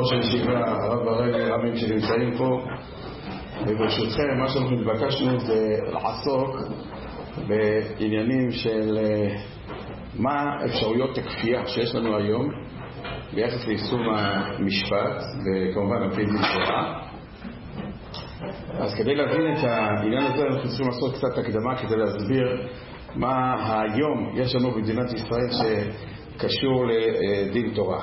ראש הישיבה, הרב ברגל, רבים שנמצאים פה, וברשותכם, מה שאנחנו התבקשנו זה לעסוק בעניינים של מה אפשרויות הכפייה שיש לנו היום ביחס ליישום המשפט, וכמובן על פי דין תורה. אז כדי להבין את העניין הזה אנחנו צריכים לעשות קצת הקדמה כדי להסביר מה היום יש לנו במדינת ישראל שקשור לדין תורה.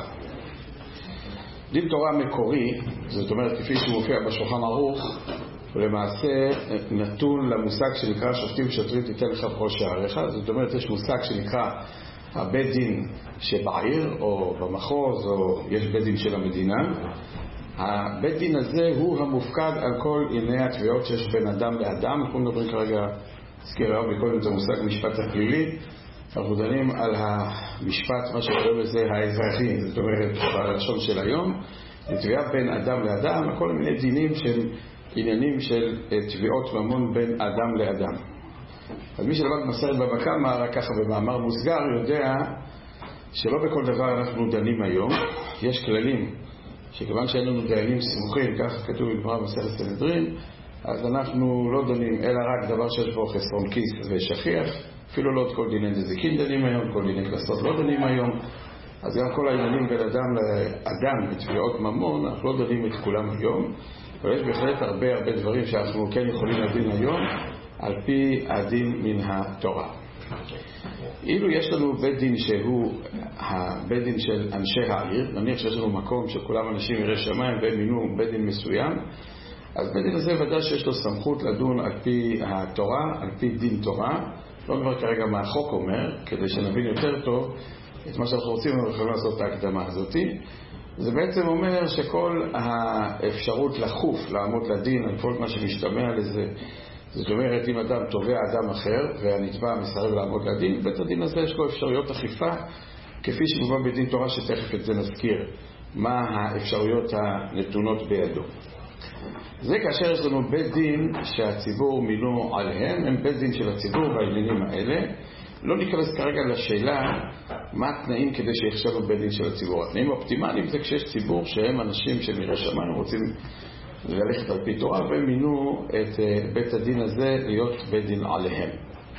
דין תורה מקורי, זאת אומרת כפי שהוא מופיע בשולחן ערוך, הוא למעשה נתון למושג שנקרא שופטים שוטרים תיתן לך בכל שעריך. זאת אומרת יש מושג שנקרא הבית דין שבעיר או במחוז, או יש בית דין של המדינה. הבית דין הזה הוא המופקד על כל ענייני התביעות שיש בין אדם לאדם. אנחנו מדברים כרגע, הזכיר הרב מקודם את המושג משפט הפלילי, אנחנו דנים על המשפט, מה שקוראים לזה האזרחי, זאת אומרת בלשון של היום, תביעה בין אדם לאדם, כל מיני דינים של עניינים של תביעות ממון בין אדם לאדם. אז מי שלמד מסכת בבא קמא, רק ככה במאמר מוסגר, יודע שלא בכל דבר אנחנו דנים היום. יש כללים שכיוון שאין לנו דיינים סמוכים, כך כתוב בגמרא במסכת סנהדרין, אז אנחנו לא דנים אלא רק דבר שיש בו חסרון כיס ושכיח. אפילו לא את כל דיני נזיקין דנים היום, כל דיני קנסות לא דנים היום. אז גם כל העניינים בין אדם לאדם בתביעות ממון, אנחנו לא דנים את כולם היום, אבל יש בהחלט הרבה דברים שאנחנו כן יכולים לדין היום על פי הדין מן התורה. אילו יש לנו בית דין שהוא הבית דין של אנשי העיר, נניח שיש לנו מקום שכולם אנשים יראי שמיים והם מינו בית דין מסוים, אז בית דין הזה ודאי שיש לו סמכות לדון על פי התורה, על פי דין תורה. לא נדבר כרגע מה החוק אומר, כדי שנבין יותר טוב את מה שאנחנו רוצים, אנחנו יכולים לעשות את ההקדמה הזאת. זה בעצם אומר שכל האפשרות לחוף, לעמוד לדין על כל מה שמשתמע לזה, זאת אומרת אם אדם תובע אדם אחר והנתבע מסרב לעמוד לדין, בית הדין הזה יש לו אפשרויות אכיפה כפי שמובא בדין תורה, שתכף את זה נזכיר מה האפשרויות הנתונות בידו. זה כאשר יש לנו בית דין שהציבור מינו עליהם, הם בית דין של הציבור בעניינים האלה. לא ניכנס כרגע לשאלה מה התנאים כדי שיחשבו בית דין של הציבור. התנאים האופטימליים זה כשיש ציבור שהם אנשים של יראי שמיים רוצים ללכת על פי תורה, והם מינו את בית הדין הזה להיות בית דין עליהם.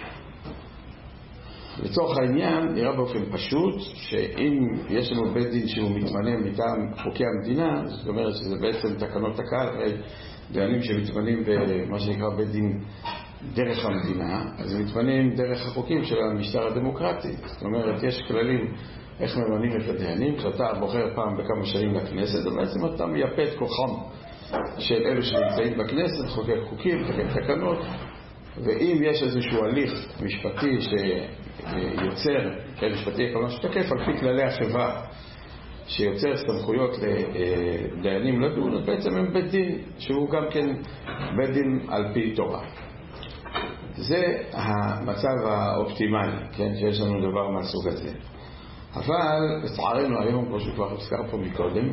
לצורך העניין נראה באופן פשוט שאם יש לנו בית דין שהוא מתמנה מטעם חוקי המדינה, זאת אומרת שזה בעצם תקנות הקהל, דיינים שמתמנים במה שנקרא בית דין דרך המדינה, אז הם מתמנים דרך החוקים של המשטר הדמוקרטי. זאת אומרת יש כללים איך ממנים את הדיינים. כשאתה בוחר פעם בכמה שנים לכנסת, אז בעצם אתה מייפה את כוחם של אלו שנמצאים בכנסת, חוקי חוקים, תקנות, ואם יש איזשהו הליך משפטי שיוצר, כן, משפטי כמובן שתקף על פי כללי החברה, שיוצר סמכויות לדיינים לדון, אז בעצם הם בית דין שהוא גם כן בית דין על פי תורה. זה המצב האופטימלי, כן, שיש לנו דבר מהסוג הזה. אבל לצערנו היום, כמו שכבר הוזכר פה מקודם,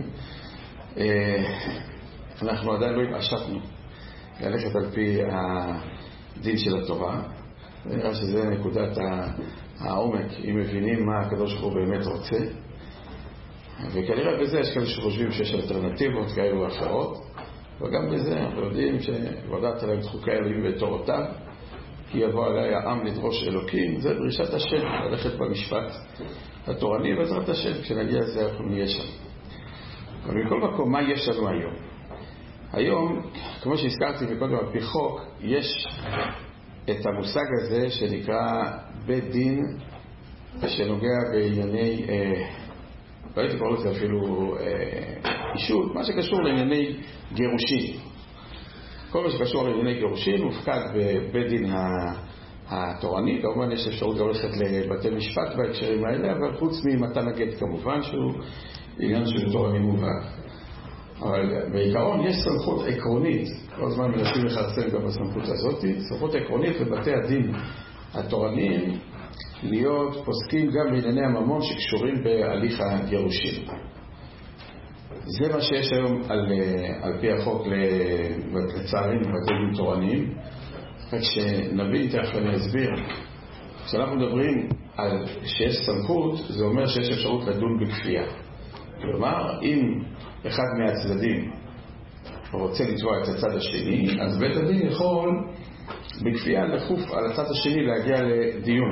אנחנו עדיין לא התעשתנו ללכת על פי הדין של התורה. נראה שזה נקודת העומק, אם מבינים מה הקדוש ברוך הוא באמת רוצה. וכנראה בזה יש כאלה שחושבים שיש אלטרנטיבות כאלו ואחרות, וגם בזה אנחנו יודעים שוועדת עליהם את חוקי אלוהים ותורותיו, כי יבוא עליי העם לדרוש אלוקים. זה דרישת השם, ללכת במשפט התורני, בעזרת השם כשנגיע לזה אנחנו נהיה שם. אבל מכל מקום, מה יש לנו היום? היום, כמו שהזכרתי מקודם על פי חוק, יש את המושג הזה שנקרא בית דין שנוגע בענייני, לא הייתי קורא לזה אפילו אישות, מה שקשור לענייני גירושין. כל מה שקשור לענייני גירושין מופקד בבית דין התורני. כמובן יש אפשרות גם ללכת לבתי משפט בהקשרים האלה, אבל חוץ ממתן הגט כמובן שהוא עניין של תורני מובהק. אבל בעיקרון יש סמכות עקרונית, כל הזמן מנסים לחרסם גם בסמכות הזאת, סמכות עקרונית לבתי הדין התורניים להיות פוסקים גם בענייני הממון שקשורים בהליך הגירושין. זה מה שיש היום על פי החוק לצערים בתי דין תורניים. רק שנבין, תכף אני אסביר, כשאנחנו מדברים על שיש סמכות, זה אומר שיש אפשרות לדון בכפייה. כלומר, אם אחד מהצדדים רוצה לתבוע את הצד השני, אז בית הדין יכול בכפייה לחוף על הצד השני להגיע לדיון.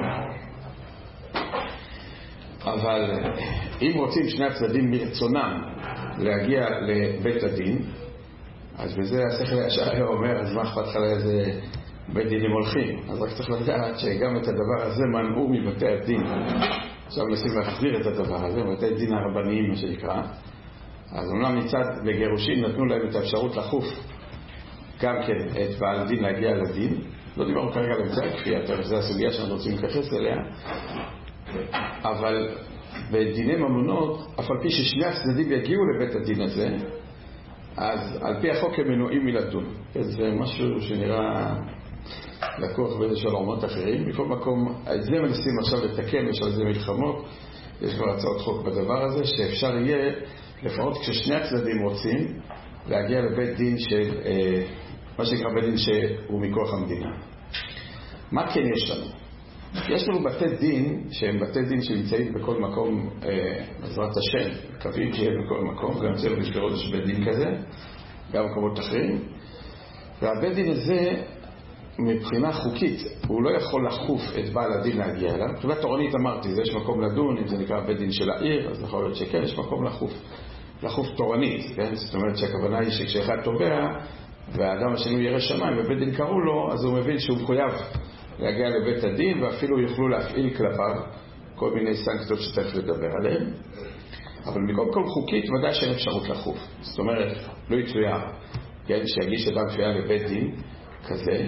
אבל אם רוצים שני הצדדים מרצונם להגיע לבית הדין, אז בזה השכל הישר היה אומר, אז מה אכפת לך לאיזה בית דינים הולכים? אז רק צריך לדעת שגם את הדבר הזה מנעו מבתי הדין. עכשיו נסים להחזיר את הדבר הזה, בתי הדין הרבניים מה שנקרא. אז אומנם מצד בגירושים נתנו להם את האפשרות לחוף גם כן את בעל דין להגיע לדין. לא דיברנו כרגע על אמצעי הכפייה, זו הסוגיה שאנחנו רוצים להתייחס אליה. אבל בדיני ממונות, אף על פי ששני הצדדים יגיעו לבית הדין הזה, אז על פי החוק הם מנועים מלדון. זה משהו שנראה לקוח באיזשהו עולמות אחרים. מכל מקום, את זה מנסים עכשיו לתקן, יש על זה מלחמות, יש כבר הצעות חוק בדבר הזה, שאפשר יהיה, לפחות כששני הצדדים רוצים, להגיע לבית דין של, מה שנקרא בית דין שהוא מכוח המדינה. מה כן יש לנו? יש לנו בתי דין, שהם בתי דין שנמצאים בכל מקום, בעזרת השם, קווים שיהיה בכל מקום, גם צריך בשביל יש בית דין כזה, גם מקומות אחרים. והבית דין הזה, מבחינה חוקית, הוא לא יכול לחוף את בעל הדין להגיע אליו. מבחינה תורנית אמרתי, יש מקום לדון, אם זה נקרא בית דין של העיר, אז יכול להיות שכן, יש מקום לחוף תורנית, כן? זאת אומרת שהכוונה היא שכשאחד תובע, והאדם השני ירא שמיים, ובית דין קראו לו, אז הוא מבין שהוא מחויב להגיע לבית הדין, ואפילו יוכלו להפעיל כלפיו כל מיני סנקציות שצריך לדבר עליהן. אבל מכל כל חוקית ודאי שאין אפשרות לחוף. זאת אומרת, לא יצויר, כן, שיגיש אדם כפייה לבית דין כזה,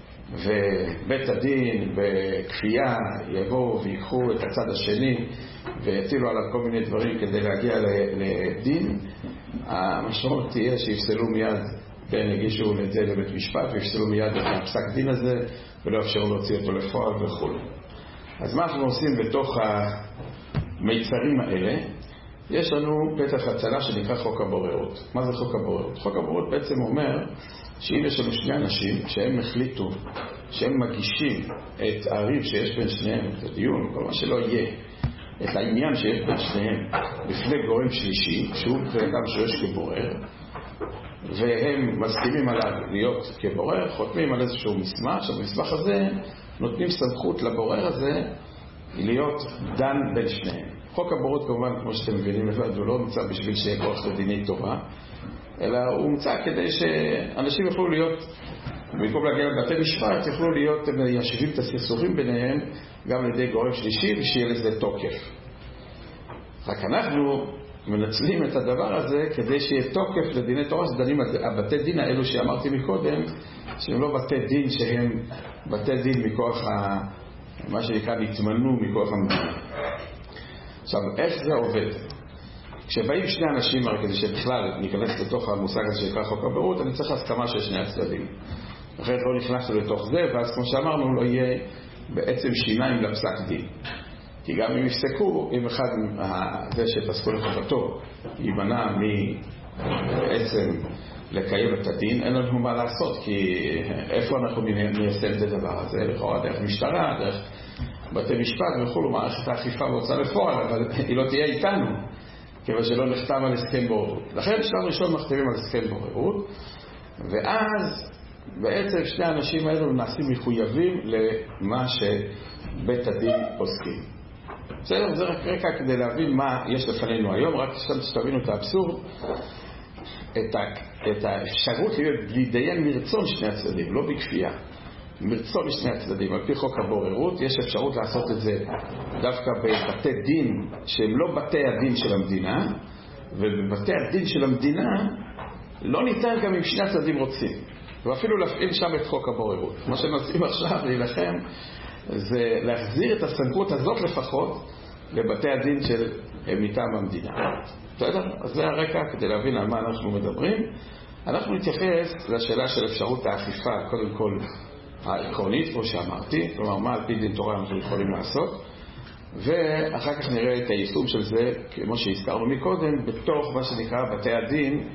ובית הדין בכפייה יבואו ויקחו את הצד השני ויטילו עליו כל מיני דברים כדי להגיע לדין. המשמעות תהיה שיפסלו מיד, כן, יגישו את זה לבית משפט ויפסלו מיד את הפסק דין הזה ולא אפשרו להוציא אותו לפועל וכו'. אז מה אנחנו עושים בתוך המיצרים האלה? יש לנו פתח הצלה שנקרא חוק הבוררות. מה זה חוק הבוררות? חוק הבוררות בעצם אומר שאם יש לנו שני אנשים שהם החליטו שהם מגישים את הריב שיש בין שניהם, את הדיון, כל מה שלא יהיה, את העניין שיש בין שניהם לפני גורם שלישי, שהוא אדם שיש כבורר, והם מסכימים עליו להיות כבורר, חותמים על איזשהו מסמך, שהמסמך הזה נותנים סמכות לבורר הזה להיות דן בין שניהם. חוק הבוררות כמובן, כמו שאתם מבינים לבד, הוא לא נמצא בשביל שיהיה כוח לדיני תורה, אלא הוא נמצא כדי שאנשים יוכלו להיות, במקום להגיע לבתי משפט, יוכלו להיות מיישבים את הסכסוכים ביניהם גם על ידי גורם שלישי ושיהיה לזה תוקף. רק אנחנו מנצלים את הדבר הזה כדי שיהיה תוקף לדיני תורה, שדנים הבתי דין האלו שאמרתי מקודם, שהם לא בתי דין שהם בתי דין מכוח מה שנקרא נתמנו מכוח המדינה. עכשיו, איך זה עובד? כשבאים שני אנשים, הרי כדי שבכלל ניכנס לתוך המושג הזה שנקרא חוק הבוררות, אני צריך הסכמה של שני הצדדים. אחרת לא נכנסנו לתוך זה, ואז כמו שאמרנו, לא יהיה בעצם שיניים לפסק דין. כי גם אם יפסקו, אם אחד זה שפסקו לחובתו יימנע בעצם לקיים את הדין, אין לנו מה לעשות, כי איפה אנחנו ניישם את הדבר הזה? לכאורה דרך משטרה, דרך בתי משפט וכו', מערכת האכיפה והוצאה לפועל, אבל היא לא תהיה איתנו, כיוון שלא נחתם על הסכם בוררות. לכן שלב ראשון מחתימים על הסכם בוררות, ואז בעצם שני האנשים האלו נעשים מחויבים למה שבית הדין עוסקים. בסדר? זה רק רקע כדי להבין מה יש לפנינו היום, רק שתבינו את האבסורד, את האפשרות להידיין מרצון שני הצדדים, לא בכפייה. מרצון משני הצדדים. על פי חוק הבוררות יש אפשרות לעשות את זה דווקא בבתי דין שהם לא בתי הדין של המדינה, ובבתי הדין של המדינה לא ניתן גם אם שני הצדדים רוצים, ואפילו להפעיל שם את חוק הבוררות. מה שנוצאים עכשיו להילחם זה להחזיר את הסמכות הזאת לפחות לבתי הדין של מטעם המדינה. בסדר? אז זה הרקע כדי להבין על מה אנחנו מדברים. אנחנו נתייחס לשאלה של אפשרות האכיפה, קודם כל העקרונית, כמו שאמרתי, כלומר מה על פי דין תורה אנחנו יכולים לעשות, ואחר כך נראה את היישום של זה, כמו שהזכרנו מקודם, בתוך מה שנקרא בתי הדין,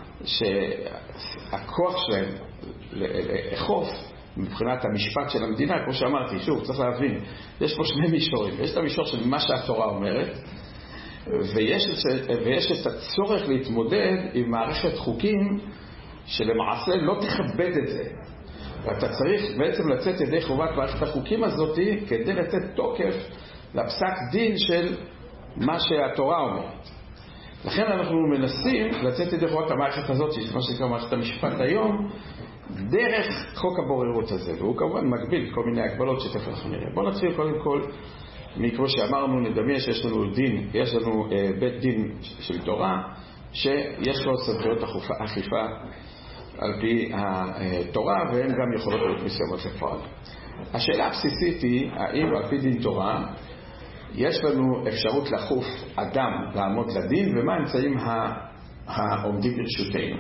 שהכוח שלהם לאכוף מבחינת המשפט של המדינה, כמו שאמרתי, שוב, צריך להבין, יש פה שני מישורים. יש את המישור של מה שהתורה אומרת, ויש את הצורך להתמודד עם מערכת חוקים שלמעשה לא תכבד את זה. ואתה צריך בעצם לצאת ידי חובת מערכת החוקים הזאת כדי לתת תוקף לפסק דין של מה שהתורה אומרת. לכן אנחנו מנסים לצאת ידי חובת המערכת הזאת, מה שנקרא מערכת המשפט היום, דרך חוק הבוררות הזה, והוא כמובן מגביל כל מיני הגבלות שתכף אנחנו נראה. בואו נתחיל קודם כל, כמו שאמרנו, נדמיין שיש לנו דין, יש לנו בית דין של תורה, שיש לו סמכויות אכיפה על פי התורה, והן גם יכולות להיות מסוימות לפועל. השאלה הבסיסית היא, האם על פי דין תורה, יש לנו אפשרות לחוף אדם לעמוד לדין, ומה האמצעים העומדים ברשותנו.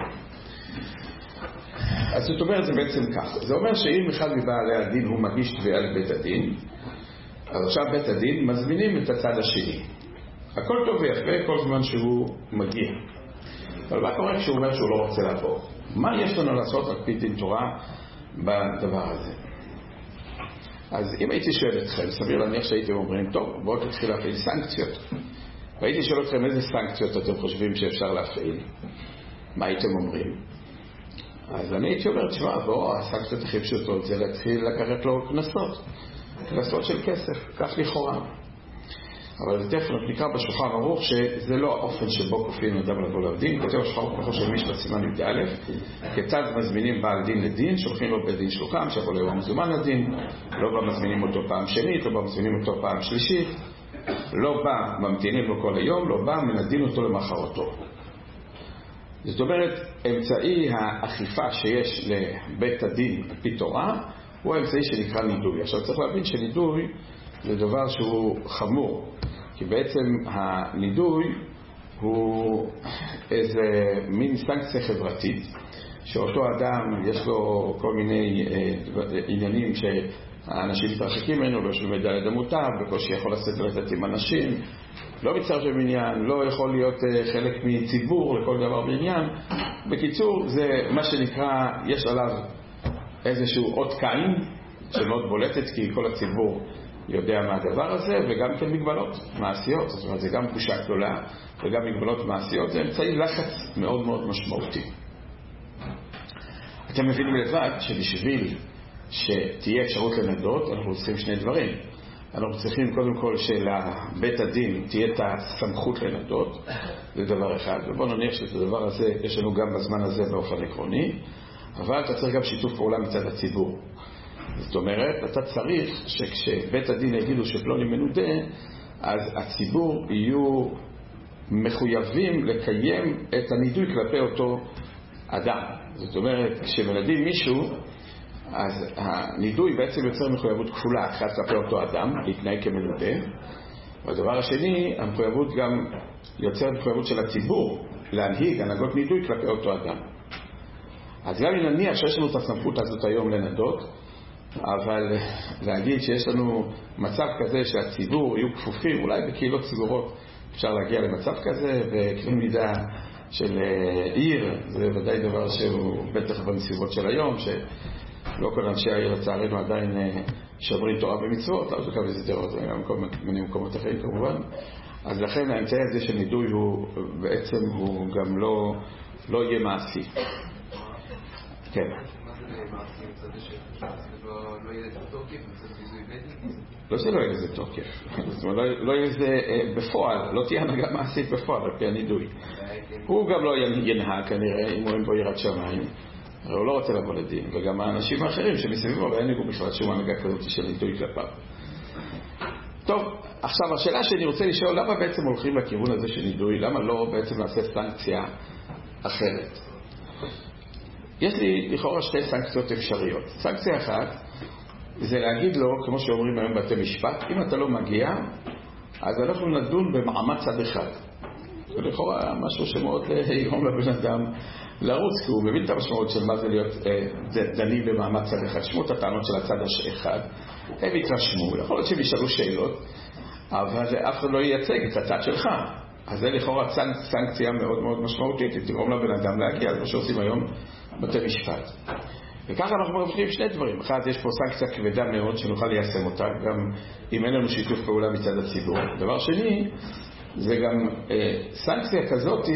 אז זאת אומרת, זה בעצם כך. זה אומר שאם אחד מבעלי הדין הוא מגיש תביעה לבית הדין, אז עכשיו בית הדין מזמינים את הצד השני. הכל טוב ויפה כל זמן שהוא מגיע. אבל מה קורה כשהוא אומר שהוא לא רוצה לעבור? מה יש לנו לעשות על פי דין תורה בדבר הזה? אז אם הייתי שואל אתכם, סביר להניח שהייתם אומרים, טוב, בואו תתחיל להפעיל סנקציות. והייתי שואל אתכם איזה סנקציות אתם חושבים שאפשר להפעיל. מה הייתם אומרים? אז אני הייתי אומר, תשמע, הסנקציות הכי פשוטות זה להתחיל לקחת לו קנסות של כסף, כך לכאורה. אבל זה תכף נקרא בשולחן ערוך שזה לא האופן שבו כופים אדם לבוא לדין. כותב השולחן ערוך של משפט סימן י"א, כיצד מזמינים בעל דין לדין, שולחים לו בית דין שלוחם, שיבוא ליום מזומן לדין, לא בא מזמינים אותו פעם שנית, לא בא מזמינים אותו פעם שלישית, לא בא ממתינים לו כל היום, לא בא מנדין אותו למחרתו. זאת אומרת, אמצעי האכיפה שיש לבית הדין על פי תורה הוא האמצעי שנקרא נידוי. עכשיו צריך להבין שנידוי זה דבר שהוא חמור, כי בעצם הנידוי הוא איזה מין סנקציה חברתית שאותו אדם יש לו כל מיני עניינים שהאנשים מתרחקים ממנו, לא יש לו מידע לדמותיו, בקושי יכול לשאת רצת עם אנשים, לא מצטרף במניין, לא יכול להיות חלק מציבור לכל דבר בעניין. בקיצור, זה מה שנקרא, יש עליו איזשהו אות קין שמאוד בולטת, כי כל הציבור יודע מה הדבר הזה, וגם כן מגבלות מעשיות. זאת אומרת, זה גם בושה גדולה וגם מגבלות מעשיות. זה אמצעי לחץ מאוד מאוד משמעותי. אתם מבינים לבד שבשביל שתהיה אפשרות לנדות, אנחנו צריכים שני דברים. אנחנו צריכים קודם כל שלבית הדין תהיה את הסמכות לנדות, זה דבר אחד. ובואו נניח שאת הדבר הזה יש לנו גם בזמן הזה באופן עקרוני, אבל אתה צריך גם שיתוף פעולה מצד הציבור. זאת אומרת, אתה צריך שכשבית הדין יגידו שפלוני מנודה, אז הציבור יהיו מחויבים לקיים את הנידוי כלפי אותו אדם. זאת אומרת, כשמנדים מישהו, אז הנידוי בעצם יוצר מחויבות כפולה, אחת כלפי אותו אדם, להתנהג כמנודה, והדבר השני, המחויבות גם יוצרת מחויבות של הציבור להנהיג הנהגות נידוי כלפי אותו אדם. אז גם אם נניח שיש לנו את הסמכות הזאת היום לנדות, אבל להגיד שיש לנו מצב כזה שהציבור יהיו כפופים, אולי בקהילות סגורות אפשר להגיע למצב כזה, וכלי מידה של עיר, זה ודאי דבר שהוא בטח בנסיבות של היום, שלא כל אנשי העיר לצערנו עדיין שומרים תורה במצוות, לא זוכר איזה דעות, זה גם כל מיני מקומות אחרים כמובן. אז לכן האמצעי הזה של נידוי הוא בעצם הוא גם לא יהיה מעשי. כן. לא יהיה לזה תוקף, לא שלא יהיה לזה תוקף, זאת אומרת, לא יהיה לזה בפועל, לא תהיה הנהגה מעשית בפועל על פי הנידוי. הוא גם לא ינהג כנראה אם הוא אין בו יראת שמיים, הרי הוא לא רוצה לבוא לדין, וגם האנשים האחרים שמסביבו לא ינהגו בכלל שום הנהגה כזאת של נידוי כלפיו. טוב, עכשיו השאלה שאני רוצה לשאול, למה בעצם הולכים לכיוון הזה של נידוי? למה לא בעצם נעשה סנקציה אחרת? יש לי לכאורה שתי סנקציות אפשריות. סנקציה אחת זה להגיד לו, כמו שאומרים היום בתי משפט, אם אתה לא מגיע, אז אנחנו נדון במעמד צד אחד. זה לכאורה משהו שמאוד יגרום לבן אדם לרוץ, כי הוא מבין את המשמעות של מה זה להיות דנים במעמד צד אחד. שמעו את הטענות של הצד האחד, הם יתרשמו, יכול להיות שהם ישאלו שאלות, אבל אף אחד לא ייצג את הצד שלך. אז זה לכאורה סנקציה מאוד מאוד משמעותית, תגרום לבן אדם להגיע, זה מה שעושים היום בתי משפט. וככה אנחנו מרוויחים שני דברים. אחד, יש פה סנקציה כבדה מאוד שנוכל ליישם אותה, גם אם אין לנו שיתוף פעולה מצד הציבור. דבר שני, זה גם סנקציה כזאת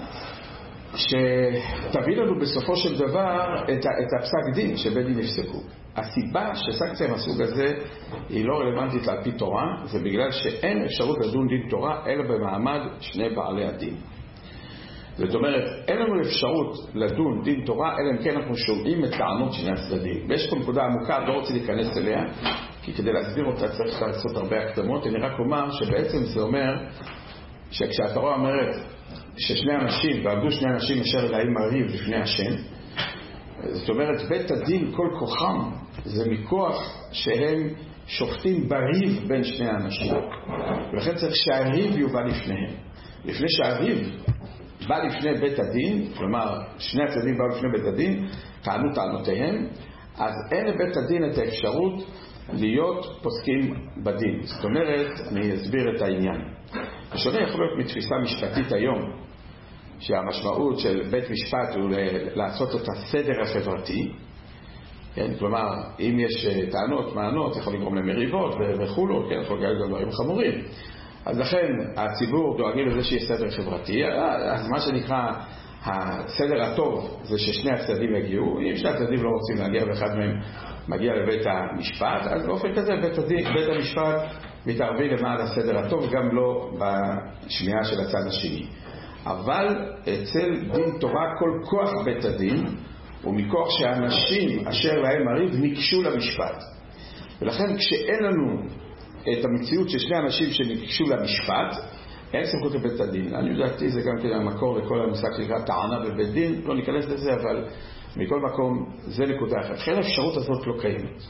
שתביא לנו בסופו של דבר את הפסק דין שבית דין יפסקו. הסיבה שסנקציה מהסוג הזה היא לא רלוונטית על פי תורה, זה בגלל שאין אפשרות לדון דין תורה אלא במעמד שני בעלי הדין. זאת אומרת, אין לנו אפשרות לדון דין תורה אלא אם כן אנחנו שומעים את טענות שני הצדדים. ויש פה נקודה עמוקה, לא רוצה להיכנס אליה, כי כדי להסביר אותה צריך לעשות הרבה הקדמות. אני רק אומר שבעצם זה אומר שכשהתורה אומרת ששני אנשים, ועמדו שני אנשים אשר אלוהים מריב לפני השם, זאת אומרת בית הדין כל כוחם זה מכוח שהם שופטים בריב בין שני האנשים, ולכן צריך שהריב יובא לפניהם. לפני שהריב בא לפני בית הדין, כלומר שני הצדדים באו לפני בית הדין, טענו טענותיהם, אז אין לבית הדין את האפשרות להיות פוסקים בדין. זאת אומרת, אני אסביר את העניין. השונה יכול להיות מתפיסה משפטית היום, שהמשמעות של בית משפט הוא לעשות את הסדר החברתי, כן? כלומר, אם יש טענות, מענות, יכול לגרום למריבות וכולו, כן? יכול לגרום דברים חמורים. אז לכן הציבור דואגים לזה שיש סדר חברתי, אז מה שנקרא הסדר הטוב זה ששני הצדדים יגיעו. אם שני הצדדים לא רוצים להגיע ואחד מהם מגיע לבית המשפט, אז באופן כזה בית המשפט מתערבי למען הסדר הטוב, גם לא בשמיעה של הצד השני. אבל אצל דין תורה כל כוח בית הדין הוא מכוח שהאנשים אשר להם מריב נקשו למשפט, ולכן כשאין לנו את המציאות של שני אנשים שנקשו למשפט, אין סמכות לבית הדין. אני יודעתי זה גם כן המקור לכל המושג שנקרא טענה בבית דין, לא ניכנס לזה, אבל מכל מקום זה נקודה אחת. לכן האפשרות הזאת לא קיימת.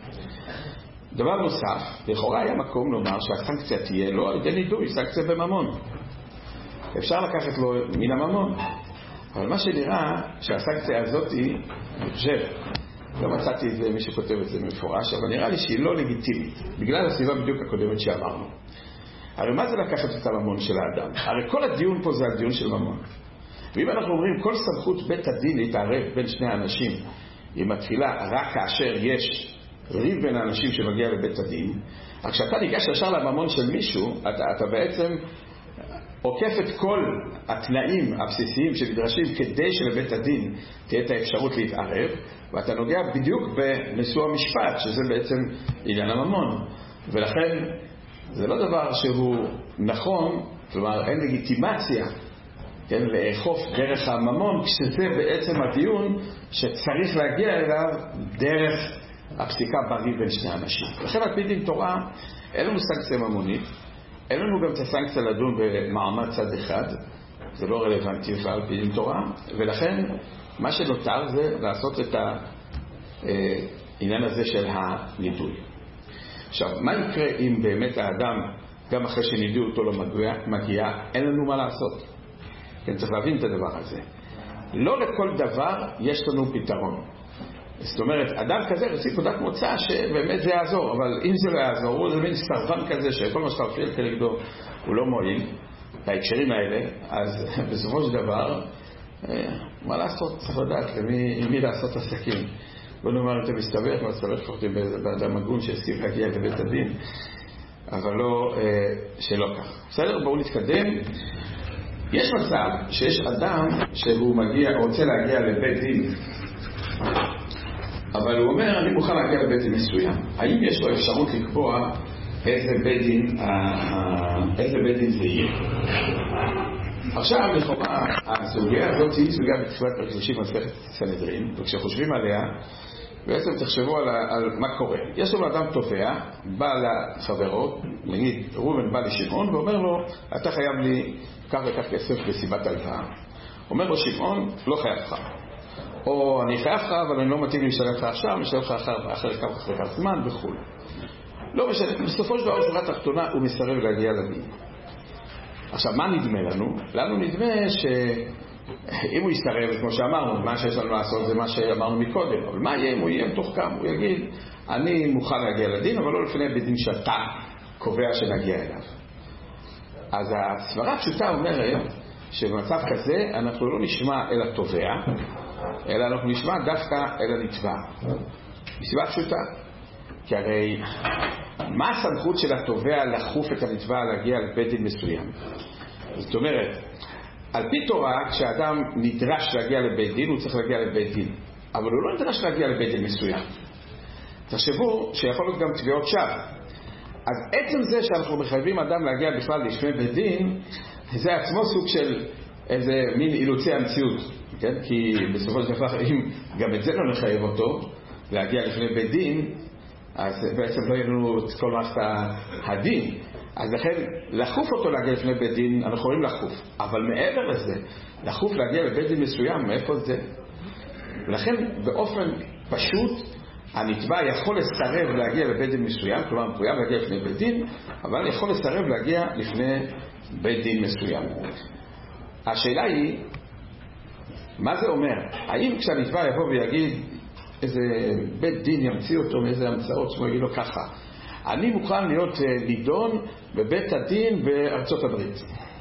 דבר נוסף, לכאורה היה מקום לומר שהסנקציה תהיה לא על ידי נידוי, סנקציה בממון. אפשר לקחת לו מן הממון, אבל מה שנראה שהסנקציה הזאת היא, אני חושב, לא מצאתי את זה, מי שכותב את זה מפורש, אבל נראה לי שהיא לא לגיטימית, בגלל הסביבה בדיוק הקודמת שאמרנו. הרי מה זה לקחת את הממון של האדם? הרי כל הדיון פה זה הדיון של ממון. ואם אנחנו אומרים כל סמכות בית הדין להתערב בין שני האנשים היא מתחילה רק כאשר יש ריב בין האנשים שמגיע לבית הדין, רק כשאתה ניגש ישר לממון של מישהו, אתה בעצם עוקף את כל התנאים הבסיסיים שנדרשים כדי שלבית הדין תהיה את האפשרות להתערב, ואתה נוגע בדיוק בנשוא המשפט, שזה בעצם עניין הממון. ולכן זה לא דבר שהוא נכון, כלומר אין לגיטימציה, כן, לאכוף דרך הממון, כשזה בעצם הדיון שצריך להגיע אליו דרך הפסיקה בריב בין שני אנשים. לכן על פי דין תורה אין לנו סנקציה ממונית, אין לנו גם את הסנקציה לדון במעמד צד אחד, זה לא רלוונטי בכלל על פי דין תורה, ולכן מה שנותר זה לעשות את העניין הזה של הנידוי. עכשיו, מה יקרה אם באמת האדם, גם אחרי שנידו אותו לא מגיע, אין לנו מה לעשות? כן, צריך להבין את הדבר הזה. לא לכל דבר יש לנו פתרון. זאת אומרת, אדם כזה רצי נקודת מוצא שבאמת זה יעזור, אבל אם זה לא יעזור, הוא זה מין סרבן כזה שכל מה שאתה מפעיל כנגדו הוא לא מועיל בהקשרים האלה, אז בסופו של דבר, מה לעשות? צריך לדעת למי לעשות עסקים. בוא נאמר, אתה מסתבך, מסתבך אותי באדם הגון שהסכים להגיע לבית הדין, אבל לא, שלא כך. בסדר, בואו נתקדם. יש מצב שיש אדם שהוא רוצה להגיע לבית דין, אבל הוא אומר, אני מוכן להגיע לבית דין מסוים. האם יש לו אפשרות לקבוע איזה בית דין זה יהיה? עכשיו, לכאורה, הסוגיה הזאת היא סוגיה בתחילת פרק 30 מסכת סנהדרין, וכשחושבים עליה, בעצם תחשבו על מה קורה. יש לו אדם תובע, בא לחברות, נגיד, ראובן בא לשמעון, ואומר לו, אתה חייב לי כך וכך כסף בסיבת הלוואה. אומר לו שמעון, לא חייב לך. או אני חייב לך, אבל אני לא מתאים להשתלם לך עכשיו, אני אשתלם לך אחרי כך זמן וכו'. לא משנה, בסופו של דבר בשורה התחתונה הוא מסרב להגיע לדין. עכשיו, מה נדמה לנו? לנו נדמה שאם הוא יסרב, כמו שאמרנו, מה שיש לנו לעשות זה מה שאמרנו מקודם, אבל מה יהיה אם הוא יהיה מתוחכם? הוא יגיד, אני מוכן להגיע לדין, אבל לא לפני בדין שאתה קובע שנגיע אליו. אז הסברה הפשוטה אומרת שבמצב כזה אנחנו לא נשמע אל התובע, אלא אנחנו נשמע דווקא אל הנתבע. מסיבה פשוטה, כי הרי מה הסמכות של התובע לחוף את הנתבע להגיע לבית דין מסוים? זאת אומרת, על פי תורה, כשאדם נדרש להגיע לבית דין, הוא צריך להגיע לבית דין. אבל הוא לא נדרש להגיע לבית דין מסוים. תחשבו שיכול להיות גם תביעות שווא. אז עצם זה שאנחנו מחייבים אדם להגיע בכלל לפני בית דין, זה עצמו סוג של איזה מין אילוצי המציאות. כן? כי בסופו של דבר, אם גם את זה לא נחייב אותו להגיע לפני בית דין, אז בעצם לא יהיה לנו את כל מערכת הדין. אז לכן, לחוף אותו להגיע לפני בית דין, אנחנו יכולים לחוף. אבל מעבר לזה, לחוף להגיע לבית דין מסוים, מאיפה זה? ולכן, באופן פשוט, הנתבע יכול לסרב להגיע לבית דין מסוים, כלומר, הוא מחויב להגיע לפני בית דין, אבל יכול לסרב להגיע לפני בית דין מסוים. השאלה היא, מה זה אומר? האם כשהנתבע יבוא ויגיד, איזה בית דין ימציא אותו מאיזה המצאות, שהוא יגיד לו ככה, אני מוכן להיות נידון בבית הדין בארצות הברית.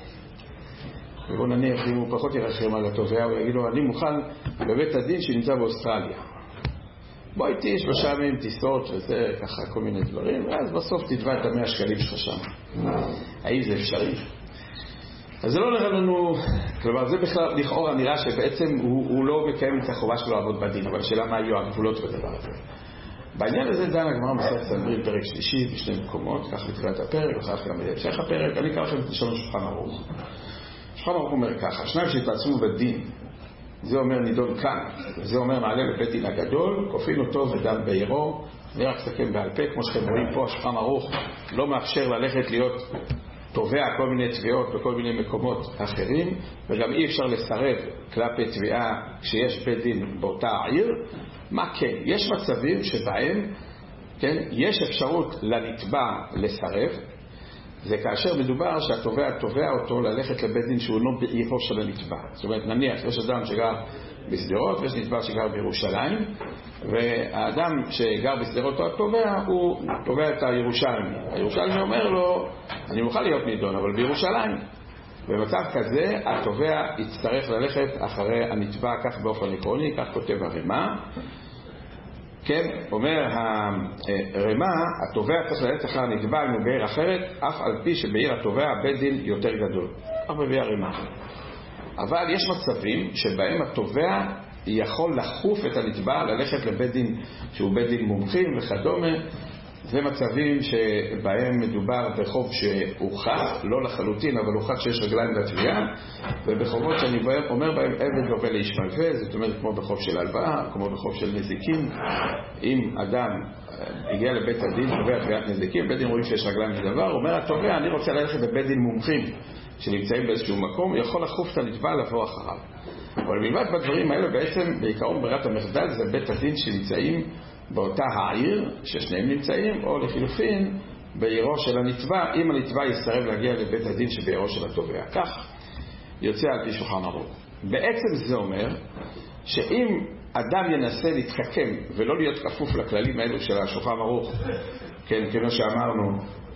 ובוא נניח, אם הוא פחות ירחם על התובע, הוא יגיד לו, אני מוכן בבית הדין שנמצא באוסטרליה. בוא איתי 3 ימים טיסות וזה, ככה, כל מיני דברים, ואז בסוף תדבע את 100 שקלים שלך שם. האם זה אפשרי? אז זה לא נראה לנו, כלומר, זה בכלל לכאורה נראה שבעצם הוא לא מקיים את החובה שלו לעבוד בדין, אבל שאלה מה יהיו הגבולות בדבר הזה. בעניין הזה דן הגמרא מסכת סנהדרין פרק 3 בשני מקומות, כך בתחילת הפרק, וכך גם בהמשך הפרק. אני אקרא לכם את לשון שולחן ערוך. שולחן ערוך אומר ככה, 2 שהתעצמו בדין, זה אומר נידון כאן, זה אומר מעלה לבית דין הגדול, כופין אותו ודם בעירו. אני רק אסכם בעל פה, כמו שאתם רואים פה, שולחן ערוך לא מאפשר ללכת להיות תובע כל מיני תביעות בכל מיני מקומות אחרים, וגם אי אפשר לסרב כלפי תביעה כשיש בית דין באותה העיר. מה כן? יש מצבים שבהם, כן, יש אפשרות לנתבע לסרב, זה כאשר מדובר שהתובע תובע אותו ללכת לבית דין שהוא לא בעירו של הנתבע. זאת אומרת, נניח, יש אדם שגר בסדרות ויש נתבע שגר בירושלים, והאדם שגר בסדרות או התובע, הוא תובע את הירושלמי. הירושלמי אומר לו, אני מוכן להיות נידון, אבל בירושלים. במצב כזה, התובע יצטרך ללכת אחרי הנתבע, כך באופן עקרוני, כך כותב הרמ"א. כן, אומר הרמ"א, התובע צריך ללכת אחרי הנתבע אם הוא בעיר אחרת, אף על פי שבעיר התובע בית דין יותר גדול. כך מביא הרמ"א. אבל יש מצבים שבהם התובע יכול לחוף את הנתבע ללכת לבית דין שהוא בית דין מומחים וכדומה. זה מצבים שבהם מדובר בחוב שהוכח, לא לחלוטין, אבל הוכח שיש רגליים לתביעה, ובחובות שאני אומר בהם עבד לווה לאיש מלווה, זאת אומרת כמו בחוב של הלוואה, כמו בחוב של נזיקים. אם אדם הגיע לבית הדין, תובע תביעת נזיקים, בית דין רואים שיש רגליים לדבר, אומר התובע, אני רוצה ללכת לבית דין מומחים שנמצאים באיזשהו מקום, יכול לחוף את הנתבע לבוא אחריו. אבל מלבד בדברים האלה בעצם בעיקרון ברירת המחדל זה בית הדין שנמצאים באותה העיר ששניהם נמצאים, או לחילופין בעירו של הנתבע, אם הנתבע יסרב להגיע לבית הדין שבעירו של התובע. כך יוצא על פי שולחן ערוך. בעצם זה אומר שאם אדם ינסה להתחכם ולא להיות כפוף לכללים האלו של השולחן ערוך, כן, כמו שאמרנו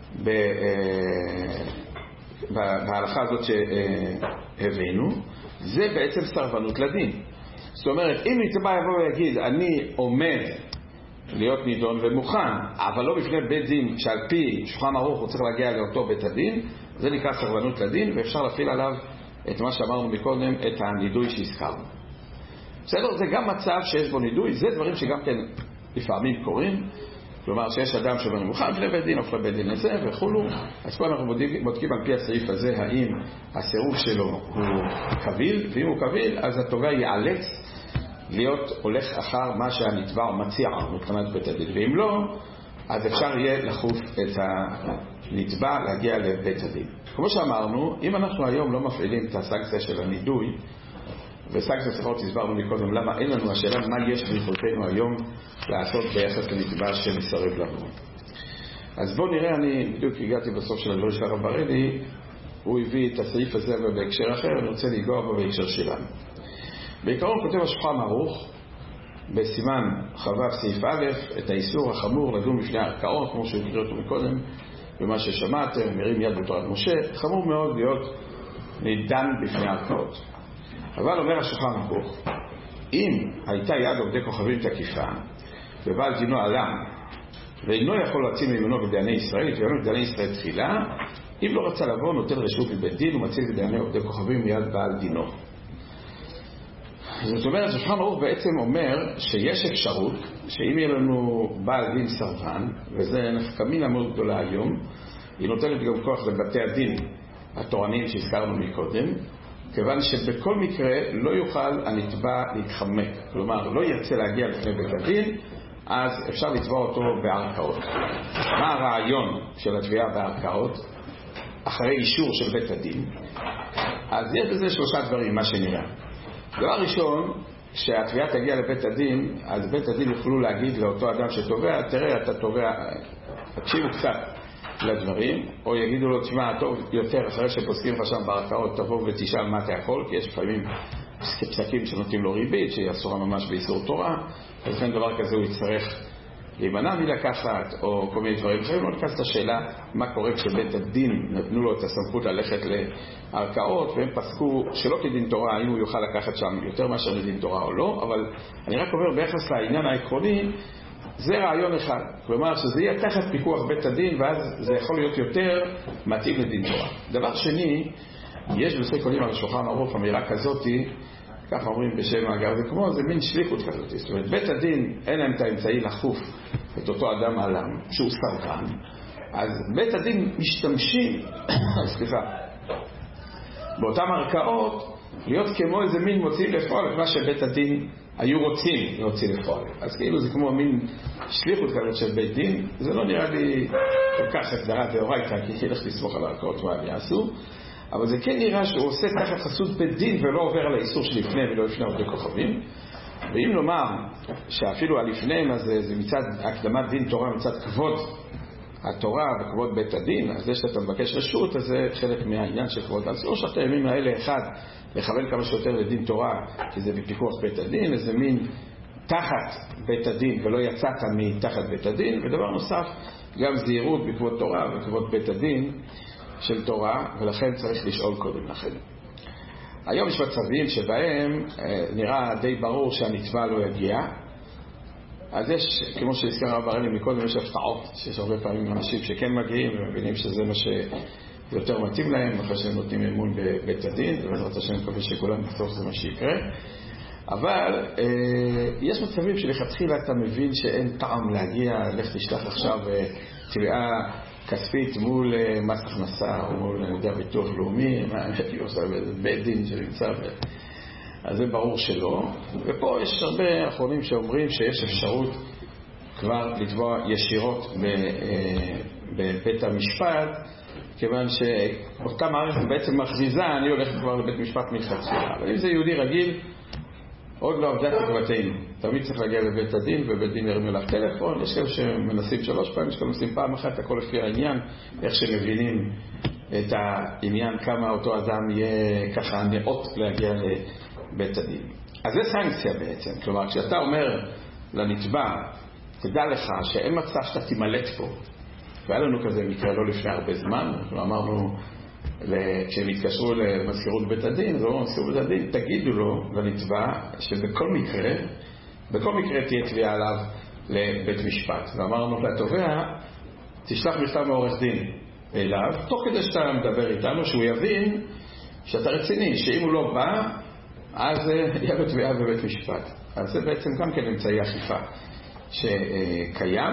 בהלכה הזאת שהבאנו, זה בעצם סרבנות לדין. זאת אומרת, אם נתבע יבוא ויגיד, אני עומד להיות נידון ומוכן, אבל לא בפני בית דין שעל פי שולחן ערוך הוא צריך להגיע לאותו בית הדין, זה נקרא סרבנות לדין, ואפשר להפעיל עליו את מה שאמרנו מקודם, את הנידוי שהזכרנו. בסדר, זה גם מצב שיש בו נידוי, זה דברים שגם כן לפעמים קורים, כלומר שיש אדם שבא מוכן לפני בית דין, או לפני בית דין לזה וכולו. אז פה אנחנו בודקים על פי הסעיף הזה, האם הסירוב שלו הוא קביל, ואם הוא קביל, אז התובע ייאלץ להיות הולך אחר מה שהנתבע מציע מבחינת בית הדין, ואם לא, אז אפשר יהיה לחוף את הנתבע להגיע לבית הדין. כמו שאמרנו, אם אנחנו היום לא מפעילים את הסנקציה של הנידוי, וסנקציה ספרות הסברנו מקודם למה אין לנו, השאלה מה יש ביכולתנו היום לעשות ביחס לנתבע שמסרב לנו. אז בואו נראה, אני בדיוק הגעתי בסוף של הדברים של הרב בראלי, הוא הביא את הסעיף הזה ובהקשר אחר, אני רוצה לגוע בו בהקשר שלנו. בעיקרון כותב השולחן ערוך בסימן חו"ב סעיף א' את האיסור החמור לדון בפני הערכאות, כמו שהקריא אותו מקודם, במה ששמעתם, מרים יד בתורת משה, חמור מאוד להיות נידן בפני הערכאות. אבל אומר השולחן ערוך, אם הייתה יד עובדי כוכבים תקיפה ובעל דינו עלה ואינו יכול להוציא ממנו בדייני ישראל, יתביינו בדייני ישראל תחילה. אם לא רצה לבוא, נותן רשות לבית דין ומציל בדייני עובדי כוכבים מיד בעל דינו. זאת אומרת, שולחן ערוך בעצם אומר שיש אפשרות שאם יהיה לנו בעל דין סרבן, וזה נפקא מינה מאוד גדולה היום, היא נותנת גם כוח לבתי הדין התורניים שהזכרנו מקודם, כיוון שבכל מקרה לא יוכל הנתבע להתחמק, כלומר לא ירצה להגיע לפני בית הדין, אז אפשר לתבוע אותו בערכאות. מה הרעיון של התביעה בערכאות? אחרי אישור של בית הדין, אז יש בזה שלושה דברים, מה שנראה. דבר ראשון, כשהתביעה תגיע לבית הדין, אז בית הדין יוכלו להגיד לאותו אדם שתובע, תראה, אתה תובע, תקשיבו קצת לדברים, או יגידו לו, תשמע, טוב יותר אחרי שפוסקים לך שם בערכאות, תבוא ותשאל מה אתה יכול, כי יש לפעמים פסקים שנותנים לו ריבית, שהיא אסורה ממש באיסור תורה, ולכן דבר כזה הוא יצטרך להימנע מלקחת, או כל מיני דברים. לפעמים לא נכנס את השאלה מה קורה כשבית הדין נתנו לו את הסמכות ללכת לערכאות, והם פסקו שלא כדין תורה, האם הוא יוכל לקחת שם יותר מאשר לדין תורה או לא, אבל אני רק אומר ביחס לעניין העקרוני, זה רעיון אחד. כלומר שזה יהיה תחת פיקוח בית הדין, ואז זה יכול להיות יותר מתאים לדין תורה. דבר שני, יש בספרי קונים על השולחן ערוך אמירה כזאתי, ככה אומרים בשם מאגר, זה כמו, זה מין שליחות כזאת. זאת אומרת, בית הדין אין להם את האמצעי לחוף את אותו אדם עליו, שהוא סרבן, אז בית הדין משתמשים, סליחה, באותם ערכאות, להיות כמו איזה מין מוצאים לפועל, את מה שבית הדין היו רוצים להוציא לפועל. אז כאילו זה כמו מין שליחות כזאת של בית דין, זה לא נראה לי כל כך הגדרת דאורייתא, כי ילך לסמוך על הערכאות מה הם יעשו, אבל זה כן נראה שהוא עושה תחת חסות בית דין ולא עובר על האיסור שלפני ולא לפני עובדי כוכבים. ואם נאמר שאפילו הלפניהם אז זה מצד הקדמת דין תורה, מצד כבוד התורה וכבוד בית הדין, אז זה שאתה מבקש רשות, אז זה חלק מהעניין של כבוד. אז או שאתה הימים האלה, אחד, לכוון כמה שיותר לדין תורה, כי זה בפיקוח בית הדין, איזה מין תחת בית הדין ולא יצאת מתחת בית הדין. ודבר נוסף, גם זהירות בכבוד תורה וכבוד בית הדין של תורה, ולכן צריך לשאול קודם לכן. היום יש מצבים שבהם נראה די ברור שהנתבע לא יגיע, אז יש, כמו שהזכר הרב הראלי מקודם, יש הפתעות, שיש הרבה פעמים אנשים שכן מגיעים ומבינים שזה מה שיותר מתאים להם, אחרי שהם נותנים אמון בבית הדין, ובעזרת השם מקווה שכולם בסוף זה מה שיקרה. אבל יש מצבים שלכתחילה אתה מבין שאין טעם להגיע, לך תשלח עכשיו תביעה כספית מול מס הכנסה או מול ביטוח לאומי, בית דין שנמצא, אז זה ברור שלא. ופה יש הרבה אחרונים שאומרים שיש אפשרות כבר לתבוע ישירות בבית המשפט, כיוון שאותה מערכת בעצם מכריזה, אני הולך כבר לבית משפט מלכתחילה. אבל אם זה יהודי רגיל, עוד לא עבדה תקוותנו. תמיד צריך להגיע לבית הדין, ובית דין ירמי לך טלפון. יש כאלה שמנסים 3 פעמים, יש כאלה מנסים פעם אחת, הכל לפי העניין, איך שמבינים את העניין, כמה אותו אדם יהיה ככה נאות להגיע לבית הדין. אז זה סנקציה בעצם. כלומר, כשאתה אומר לנתבע, תדע לך שאין מצב שאתה תימלט פה. והיה לנו כזה מקרה לא לפני הרבה זמן, אנחנו אמרנו, כשהם התקשרו למזכירות בית הדין, זו מזכירות בית הדין, תגידו לו לנתבע שבכל מקרה תהיה תביעה עליו לבית משפט. ואמרנו לתובע, תשלח מכתב מעורך דין אליו, תוך כדי שאתה מדבר איתנו, שהוא יבין שאתה רציני, שאם הוא לא בא, אז יהיה לו תביעה בבית משפט. אז זה בעצם גם כן אמצעי אכיפה שקיים.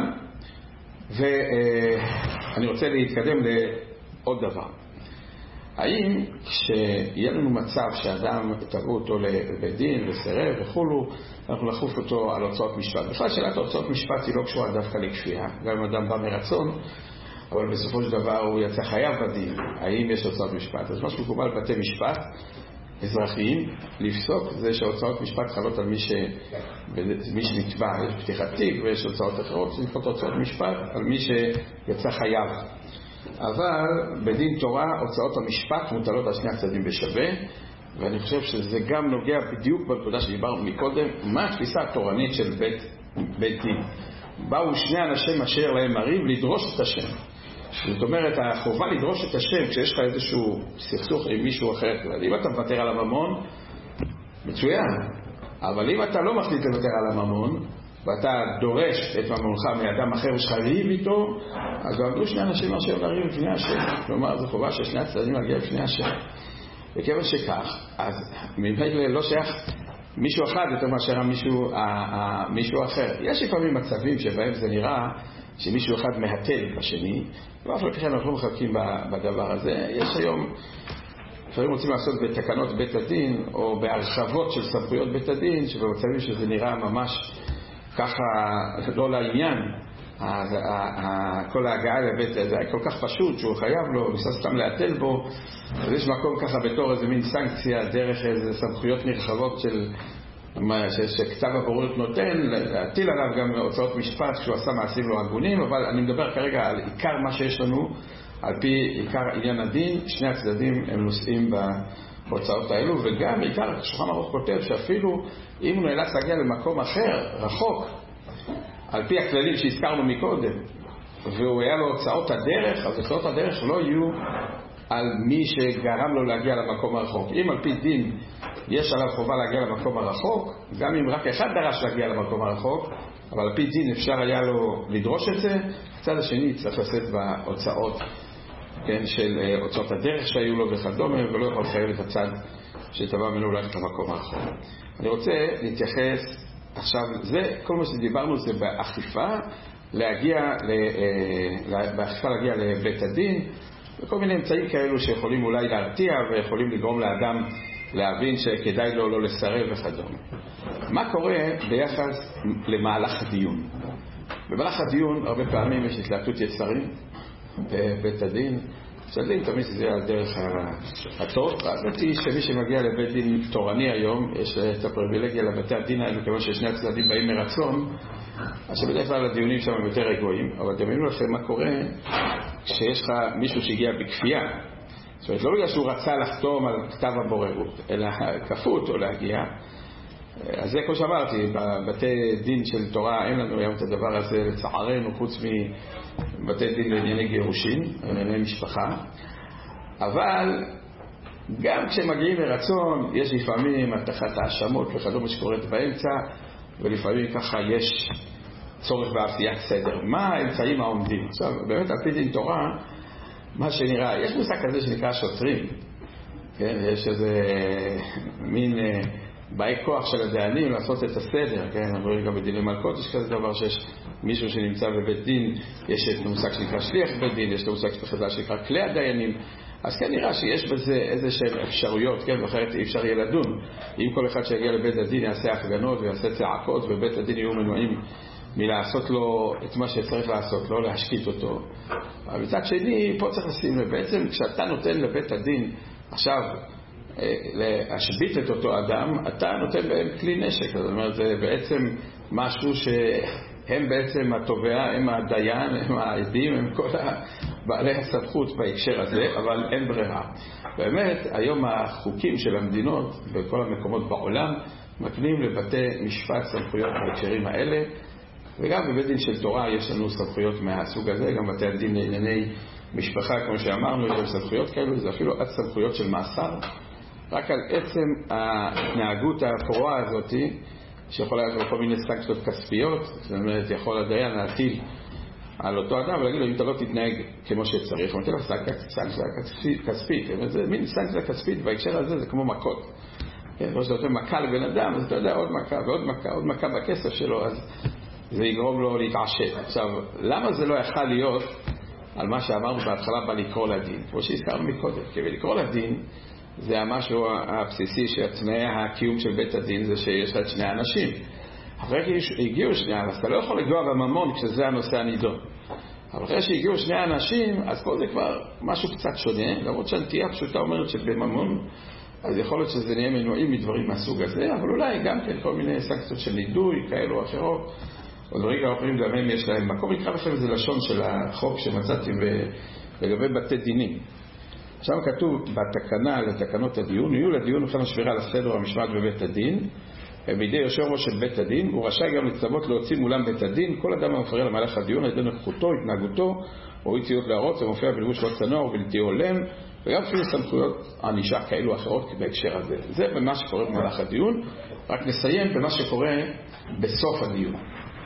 ואני רוצה להתקדם לעוד דבר. האם כשיהיה לנו מצב שאדם תבעו אותו לבית דין וסירב וכולו, אנחנו נחוף אותו על הוצאות משפט? בכלל שאלת הוצאות משפט היא לא קשורה דווקא לכפייה, גם אם אדם בא מרצון, אבל בסופו של דבר הוא יצא חייב בדין. האם יש הוצאות משפט? אז מה שמקובל בתי משפט אזרחיים לפסוק זה שהוצאות משפט חלות על מי שנתבע, יש פתיחת תיק ויש הוצאות אחרות שנקראות הוצאות משפט על מי שיצא חייב. אבל בדין תורה הוצאות המשפט מוטלות על שני הצדדים בשווה, ואני חושב שזה גם נוגע בדיוק בנקודה שדיברנו מקודם, מה התפיסה התורנית של בית דין. באו שני אנשים אשר להם מריב לדרוש את השם. זאת אומרת, החובה לדרוש את השם כשיש לך איזשהו סכסוך עם מישהו אחר. אם אתה מוותר על הממון, מצוין. אבל אם אתה לא מחליט לוותר על הממון, ואתה דורש את ממונך מאדם אחר ושך ריב איתו, אז לא עמדו שני אנשים אשר לריב לפני השם. כלומר, זו חובה ששני הצדדים להגיע לפני השם. וכיוון שכך, אז ממילא לא שייך מישהו אחד יותר מאשר מישהו אחר. יש לפעמים מצבים שבהם זה נראה שמישהו אחד מהתל בשני, ואף על כן אנחנו מחלקים בדבר הזה. יש היום, לפעמים רוצים לעשות בתקנות בית הדין, או בהרחבות של סמכויות בית הדין, שבמצבים שזה נראה ממש ככה לא לעניין, כל ההגעה לבית זה היה כל כך פשוט שהוא חייב לו, ניסה סתם להתל בו, אז יש מקום ככה בתור איזה מין סנקציה דרך איזה סמכויות נרחבות שכתב הבוררות נותן, להטיל עליו גם הוצאות משפט כשהוא עשה מעשים לא הגונים, אבל אני מדבר כרגע על עיקר מה שיש לנו, על פי עיקר עניין הדין, שני הצדדים הם נושאים בהוצאות האלו, וגם עיקר שולחן ערוך כותב שאפילו אם הוא נאלץ להגיע למקום אחר, רחוק, על פי הכללים שהזכרנו מקודם, והוא היה לו הוצאות הדרך, אז הוצאות הדרך לא יהיו על מי שגרם לו להגיע למקום הרחוק. אם על פי דין יש עליו חובה להגיע למקום הרחוק, גם אם רק אחד דרש להגיע למקום הרחוק, אבל על פי דין אפשר היה לו לדרוש את זה, הצד השני צריך לשאת בהוצאות, כן, של הוצאות הדרך שהיו לו וכדומה, ולא יכול לחייב את הצד שתבע ממנו ללכת למקום הרחוק. אני רוצה להתייחס עכשיו, זה, כל מה שדיברנו זה באכיפה, להגיע לבית הדין, וכל מיני אמצעים כאלו שיכולים אולי להרתיע ויכולים לגרום לאדם להבין שכדאי לו לא לסרב וכדומה. מה קורה ביחס למהלך הדיון? במהלך הדיון הרבה פעמים יש התלהטות יצרים בבית הדין, משתדלים תמיד זה על דרך הטוב. האמת היא שמי שמגיע לבית דין תורני היום, יש את הפריבילגיה לבתי הדין האלו, כיוון ששני הצדדים באים מרצון, אז שבדרך כלל הדיונים שם הם יותר רגועים. אבל דמיינו לכם מה קורה כשיש לך מישהו שהגיע בכפייה. זאת אומרת, לא בגלל שהוא רצה לחתום על כתב הבוררות, אלא כפו אותו להגיע. אז זה כמו שאמרתי, בבתי דין של תורה אין לנו היום את הדבר הזה לצערנו, חוץ מבתי דין לענייני גירושין, לענייני משפחה. אבל גם כשמגיעים מרצון, יש לפעמים התחת האשמות וכדומה שקורית באמצע, ולפעמים ככה יש צורך בעשיית סדר. מה האמצעים העומדים? עכשיו, באמת על פי דין תורה, מה שנראה, יש מושג כזה שנקרא שוטרים, כן? יש איזה מין באי כוח של הדיינים לעשות את הסדר, כן? אבל גם בדיני מלכות יש כזה דבר שיש מישהו שנמצא בבית דין, יש את המושג שנקרא שליח בית דין, יש את המושג בחז"ל שנקרא כלי הדיינים, אז כן נראה שיש בזה איזה שהן אפשרויות, כן? ואחרת אי אפשר יהיה לדון. אם כל אחד שיגיע לבית הדין יעשה הפגנות ויעשה צעקות, ובית הדין יהיו מנועים מלעשות לו את מה שצריך לעשות, לא להשקיט אותו. אבל מצד שני, פה צריך לשים לב, בעצם כשאתה נותן לבית הדין עכשיו להשביט את אותו אדם, אתה נותן בהם כלי נשק. זאת אומרת, זה בעצם משהו שהם בעצם התובע, הם הדיין, הם העדים, הם כל בעלי הסמכות בהקשר הזה, אבל אין ברירה. באמת, היום החוקים של המדינות בכל המקומות בעולם מקנים לבתי משפט סמכויות בהקשרים האלה, וגם בבית דין של תורה יש לנו סמכויות מהסוג הזה, גם בתי הדין לענייני משפחה, כמו שאמרנו, יש סמכויות כאלו, זה אפילו עד סמכויות של מאסר, רק על עצם ההתנהגות הפרועה הזאת, שיכולה להיות כל מיני סנקציות כספיות. זאת אומרת, יכול הדיין להטיל על אותו אדם ולהגיד לו, אם אתה לא תתנהג כמו שצריך, הוא נותן לך סנקציה כספית. זה מין סנקציה כספית, בהקשר הזה זה כמו מכות. כמו שאתה נותן מכה לבן אדם, אז אתה יודע, עוד מכה ועוד מכה, עוד מכה בכסף שלו, אז זה יגרום לו להתעשת. עכשיו, למה זה לא יכול להיות על מה שאמרנו בהתחלה בלקרוא לדין? כמו שהזכרנו מקודם, כי בלקרוא לדין זה המשהו הבסיסי שהתנאי הקיום של בית הדין זה שיש את שני אנשים. אחרי שהגיעו שני אנשים, אתה לא יכול לגוע בממון כשזה הנושא הנידון. אבל אחרי שהגיעו שני אנשים, אז פה זה כבר משהו קצת שונה, למרות שהנטייה פשוטה אומרת שבממון, אז יכול להיות שזה נהיה מנועים מדברים מהסוג הזה, אבל אולי גם כן כל מיני סנקציות של נידוי, כאלו או אחרות, או דברים אחרים גם הם יש להם מקום. נקרא לכם איזה לשון של החוק שמצאתי לגבי בתי דינים. שם כתוב בתקנה לתקנות הדיון, יהיו לדיון וכן השבירה לסדר המשמעת בבית הדין, בידי יושב ראש של בית הדין, הוא רשאי גם לצוות להוציא מולם בית הדין כל אדם המפריע למהלך הדיון על ידי נוכחותו, התנהגותו או אי-ציות להראות, ומופיע בלבוש לא צנוע ובלתי הולם, וגם אפילו סמכויות ענישה כאלו אחרות בהקשר הזה. זה במה שקורה במהלך הדיון. רק נסיים במה שקורה בסוף הדיון.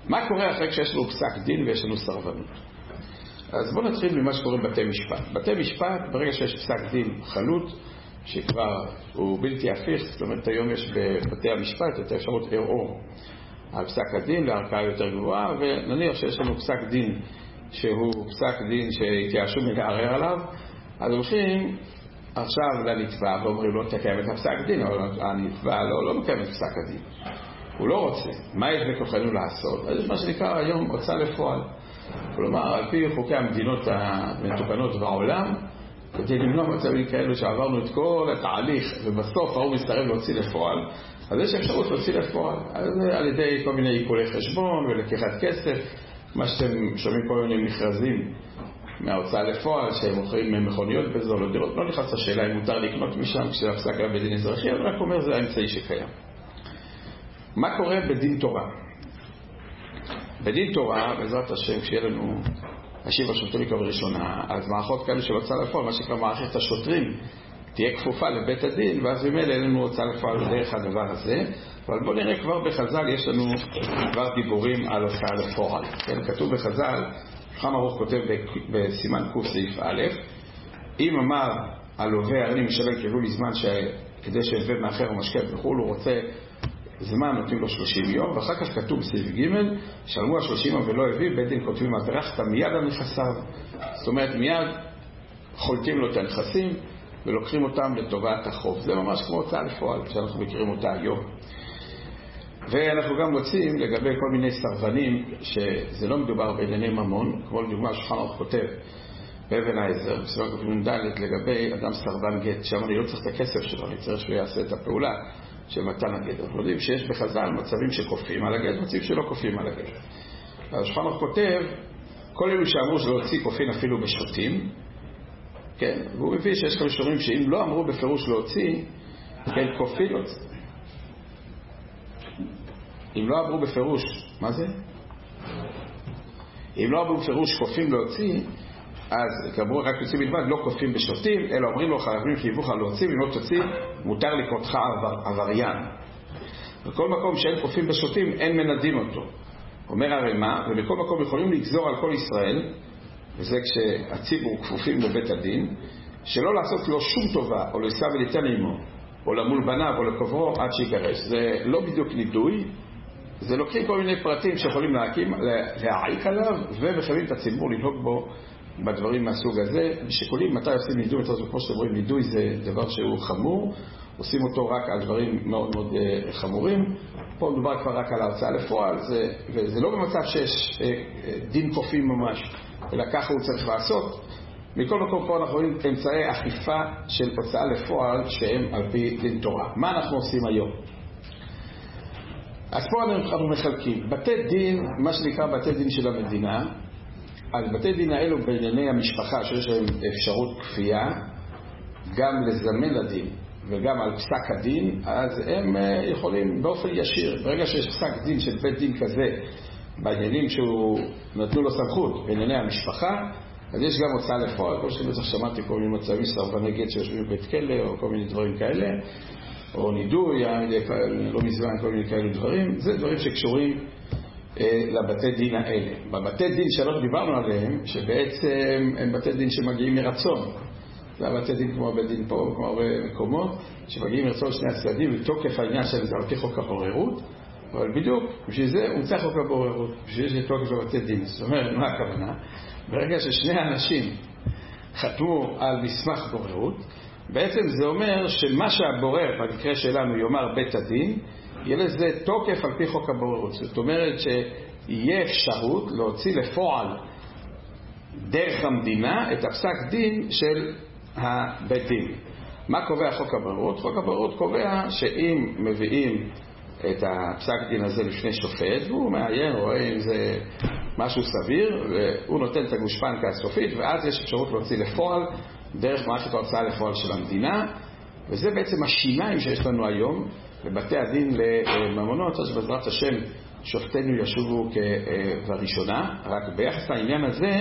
מה קורה אחרי כשיש לנו פסק דין ויש לנו סרבנות? אז בואו נתחיל ממה שקורה בבתי משפט. בתי משפט, ברגע שיש פסק דין חלוט, שכבר הוא בלתי הפיך, זאת אומרת היום יש בבתי המשפט את האפשרות ערעור על פסק הדין לערכאה יותר גבוהה, ונניח שיש לנו פסק דין שהוא פסק דין שהתייאשו מלערער עליו, אז הולכים עכשיו לנתבע ואומרים לו תקיים את הפסק דין, אבל הנתבע לא מקיים את פסק הדין, הוא לא רוצה. מה יש בכוחנו לעשות? אז יש מה שנקרא היום הוצאה לפועל, כלומר על פי חוקי המדינות המתוקנות בעולם, כדי למנוע מצבים כאלו שעברנו את כל התהליך ובסוף ההוא מסתרב להוציא לפועל, אז יש אפשרות להוציא לפועל, אז על ידי כל מיני עיקולי חשבון ולקיחת כסף, מה שאתם שומעים כל מיני מכרזים מההוצאה לפועל שהם מוכרים מכוניות בזול או דירות, לא נכנס לשאלה אם מותר לקנות משם כשזה הפסק גם בדין אזרחי, אבל רק אומר זה האמצעי שקיים. מה קורה בדין תורה? בדין תורה, בעזרת השם, כשיהיה לנו השיב השופטים מקו ראשונה, אז מערכות כאלה של הוצאה לפועל, מה שקרה מערכת השוטרים, תהיה כפופה לבית הדין, ואז ממילא אין לנו הוצאה לפועל בדרך הדבר הזה. אבל בואו נראה כבר בחז"ל, יש לנו כבר דיבורים על הוצאה לפועל. כן, כתוב בחז"ל, שולחן ערוך כותב בסימן ק' סעיף א', אם אמר הלווה הריני משלם קיבלו לי זמן כדי שהלווה מאחר ומשכב וכו', הוא רוצה זמן, נותנים לו 30 יום, ואחר כך כתוב בסעיף ג' שלמו 30 יום ולא הביא, בית דין כותבים הדרכת מיד על נכסיו, זאת אומרת מיד חולטים לו את הנכסים ולוקחים אותם לטובת החוב. זה ממש כמו הוצאה לפועל שאנחנו מכירים אותה היום. ואנחנו גם מוצאים לגבי כל מיני סרבנים שזה לא מדובר בענייני ממון, כמו לדוגמה שולחן ערוך כותב באבן העזר בסביבה כ"ד לגבי אדם סרבן גט, שם אני לא צריך את הכסף שלו, אני צריך שהוא יעשה את הפעולה של מתן הגט. אנחנו יודעים שיש בחז"ל מצבים שכופים על הגט, מצבים שלא כופים על הגט. אז שולחן ערוך כותב כל אלו שאמרו שלהוציא כופין אפילו בשוטים, כן, והוא מביא שיש כאלה שאומרים שאם לא אמרו בפירוש להוציא, כן, כופין להוציא. אם לא אמרו בפירוש, מה זה? אם לא אמרו בפירוש כופים להוציא, אז כאמרו רק יוצאים בלבד, לא כופים בשוטים, אלא אומרים לו חייבים חייבוך להוציא, אם לא תוציא, מותר לקרותך עבריין. בכל מקום שאין כופים בשוטים, אין מנדים אותו. אומר הרמ"א, ובכל מקום יכולים לגזור על כל ישראל, וזה כשהציבור כפופים לבית הדין, שלא לעשות לו שום טובה, או להישא וליתן עמו, או למול בניו, או לקוברו, עד שיגרש. זה לא בדיוק נידוי, זה לוקחים כל מיני פרטים שיכולים להעיק עליו, ומחייבים את הציבור לנהוג בו בדברים מהסוג הזה. בשיקולים מתי עושים נידוי, כמו שאתם רואים, נידוי זה דבר שהוא חמור, עושים אותו רק על דברים מאוד מאוד חמורים. פה מדובר כבר רק על ההוצאה לפועל, וזה לא במצב שיש דין כופים ממש, אלא ככה הוא צריך לעשות. מכל מקום פה אנחנו רואים אמצעי אכיפה של הוצאה לפועל שהם על פי דין תורה. מה אנחנו עושים היום? אז פה אנחנו מחלקים בתי דין, מה שנקרא בתי דין של המדינה. על בתי דין האלו בענייני המשפחה שיש להם אפשרות כפייה גם לזמן לדין וגם על פסק הדין, אז הם יכולים באופן ישיר, ברגע שיש פסק דין של בית דין כזה בעניינים שהוא נתנו לו סמכות בענייני המשפחה, אז יש גם הוצאה לפועל. כמו שאתם בטח שמעתי כל מיני מצבים סרבני גט שיושבים בבית כלא או כל מיני דברים כאלה, או נידוי, לא מזמן כל מיני כאלה דברים. זה דברים שקשורים לבתי דין האלה. בבתי דין שלא דיברנו עליהם, שבעצם הם בתי דין שמגיעים מרצון, זה הבתי דין כמו בית דין פה, כמו הרבה מקומות שמגיעים מרצון שני הצדדים, ותוקף העניין של זה על פי חוק הבוררות, אבל בדיוק בשביל זה הוא צריך חוק הבוררות, בשביל זה תוקף בבתי דין. זאת אומרת, מה הכוונה? ברגע ששני אנשים חתמו על מסמך בוררות, בעצם זה אומר שמה שהבורר במקרה שלנו יאמר בית הדין, יהיה לזה תוקף על פי חוק הבוררות. זאת אומרת שיהיה אפשרות להוציא לפועל דרך המדינה את הפסק דין של הבית דין. מה קובע חוק הבוררות? חוק הבוררות קובע שאם מביאים את הפסק דין הזה לפני שופט, והוא מעיין, רואה אם זה משהו סביר, והוא נותן את הגושפנקה הסופית, ואז יש אפשרות להוציא לפועל דרך מערכת ההוצאה לפועל של המדינה. וזה בעצם השיניים שיש לנו היום בבתי הדין לממונות. אז בעזרת השם שופטינו ישובו כבראשונה. רק ביחס לעניין הזה,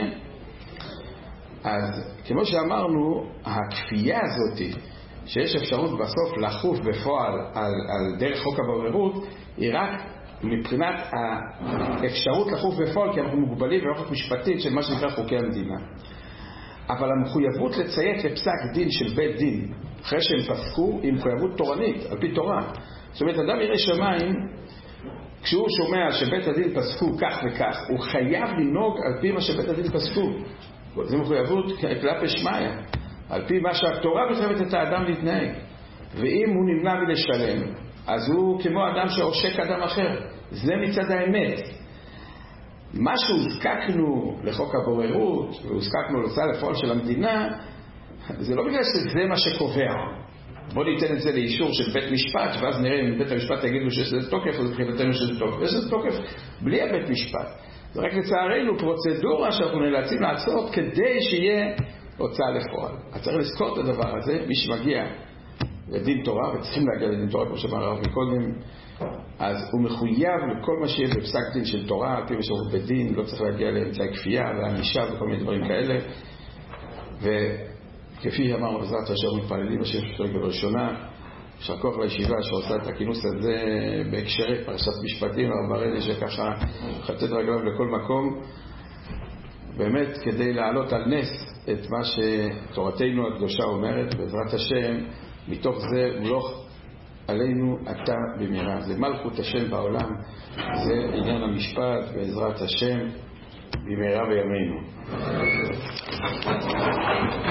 אז כמו שאמרנו, הכפייה הזאת שיש אפשרות בסוף לחוף בפועל על דרך חוק הבוררות, היא רק מבחינת האפשרות לחוף בפועל, כי אנחנו מוגבלים ברוחת משפטית של מה שנקרא חוקי המדינה. אבל המחויבות לציית לפסק דין של בית דין אחרי שהם פסקו היא מחויבות תורנית, על פי תורה. זאת אומרת, אדם ירא שמיים, כשהוא שומע שבית הדין פסקו כך וכך, הוא חייב לנהוג על פי מה שבית הדין פסקו. זו מחויבות כלפי שמיא, על פי מה שהתורה מחייבת את האדם להתנהג. ואם הוא נמנע מלשלם, אז הוא כמו אדם שעושק אדם אחר. זה מצד האמת. מה שהוזקקנו לחוק הבוררות, והוזקקנו להוצאה לפועל של המדינה, זה לא בגלל שזה מה שקובע. בוא ניתן את זה לאישור של בית משפט, ואז נראה אם בית המשפט יגידו שיש לזה תוקף, אז מבחינתנו שזה תוקף. יש לזה תוקף בלי הבית משפט. זה רק לצערנו פרוצדורה שאנחנו נאלצים לעשות כדי שיהיה הוצאה לפועל. אז צריך לזכור את הדבר הזה, מי שמגיע לדין תורה, וצריכים להגיע לדין תורה, כמו שאמר הרב מקודם, אז הוא מחויב לכל מה שיהיה בפסק דין של תורה, על פי משמעות בית דין, לא צריך להגיע לאמצעי כפייה והענישה וכל מיני דברים כאלה. וכפי אמרנו בעזרת השם מתפללים השם שרגל ראשונה, יישר כוח לישיבה שעושה את הכינוס הזה בהקשרי פרשת משפטים, הרב ברדי שככה חצת רגליו לכל מקום, באמת כדי להעלות על נס את מה שתורתנו הקדושה אומרת, בעזרת השם, מתוך זה מלוך עלינו אתה במהרה. זה מלכות השם בעולם, זה עניין המשפט בעזרת השם במהרה בימינו.